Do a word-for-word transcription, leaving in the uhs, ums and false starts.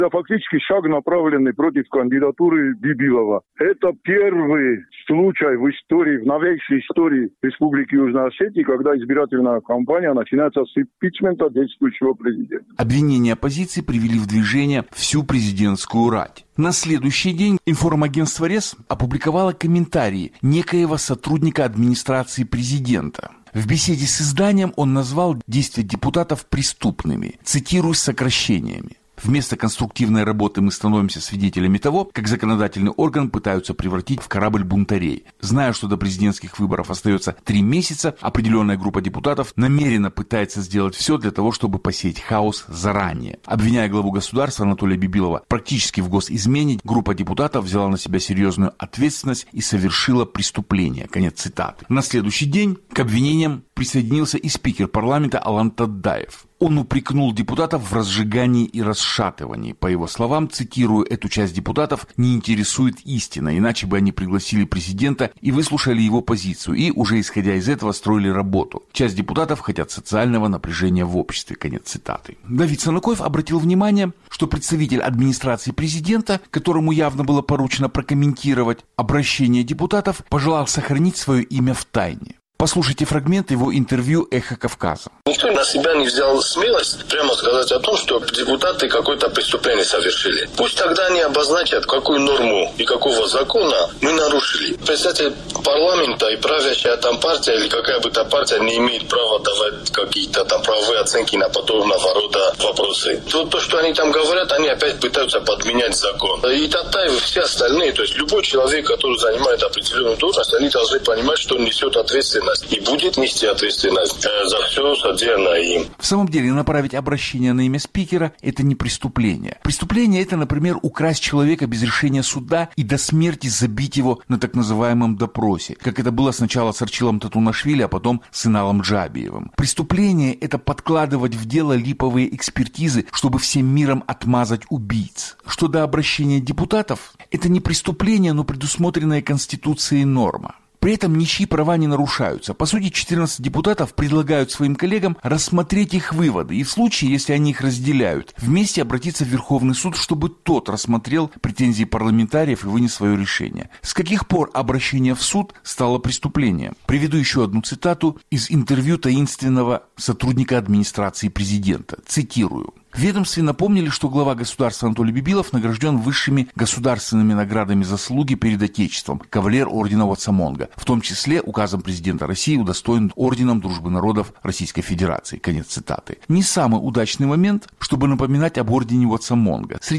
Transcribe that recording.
Это фактически шаг, направленный против кандидатуры Бибилова. Это первый случай в истории, в новейшей истории Республики Южная Осетия, когда избирательная кампания начинается с импичмента действующего президента. Обвинения оппозиции привели в движение всю президентскую рать. На следующий день информагентство РЕС опубликовало комментарии некоего сотрудника администрации президента. В беседе с изданием он назвал действия депутатов преступными, цитирую с сокращениями. Вместо конструктивной работы мы становимся свидетелями того, как законодательный орган пытаются превратить в корабль бунтарей. Зная, что до президентских выборов остается три месяца, определенная группа депутатов намеренно пытается сделать все для того, чтобы посеять хаос заранее. Обвиняя главу государства Анатолия Бибилова практически в госизмене, группа депутатов взяла на себя серьезную ответственность и совершила преступление. Конец цитаты. На следующий день к обвинениям присоединился и спикер парламента Алан Тадаев. Он упрекнул депутатов в разжигании и расшатывании. По его словам, цитирую, эту часть депутатов не интересует истина, иначе бы они пригласили президента и выслушали его позицию, и уже исходя из этого строили работу. Часть депутатов хотят социального напряжения в обществе. Конец цитаты. Давид Санукоев обратил внимание, что представитель администрации президента, которому явно было поручено прокомментировать обращение депутатов, пожелал сохранить свое имя в тайне. Послушайте фрагмент его интервью «Эхо Кавказа». Никто на себя не взял смелость прямо сказать о том, что депутаты какое-то преступление совершили. Пусть тогда они обозначат, какую норму и какого закона мы нарушили. Представитель парламента и правящая там партия или какая бы то партия не имеет права давать какие-то там правовые оценки на подобного рода вопросы. То, то, что они там говорят, они опять пытаются подменять закон. И Татаев, и все остальные, то есть любой человек, который занимает определенную должность, они должны понимать, что он несет ответственность. И будет нести ответственность за все содеянное им. В самом деле, направить обращение на имя спикера – это не преступление. Преступление – это, например, украсть человека без решения суда и до смерти забить его на так называемом допросе, как это было сначала с Арчилом Татунашвили, а потом с Иналом Джабиевым. Преступление – это подкладывать в дело липовые экспертизы, чтобы всем миром отмазать убийц. Что до обращения депутатов – это не преступление, но предусмотренная Конституцией норма. При этом ничьи права не нарушаются. По сути, четырнадцать депутатов предлагают своим коллегам рассмотреть их выводы и в случае, если они их разделяют, вместе обратиться в Верховный суд, чтобы тот рассмотрел претензии парламентариев и вынес свое решение. С каких пор обращение в суд стало преступлением? Приведу еще одну цитату из интервью таинственного сотрудника администрации президента. Цитирую. В ведомстве напомнили, что глава государства Анатолий Бибилов награжден высшими государственными наградами заслуги перед Отечеством, кавалер ордена Вацамонга, в том числе указом президента России удостоен орденом Дружбы народов Российской Федерации. Конец цитаты. Не самый удачный момент, чтобы напоминать об ордене Вацамонга. Среди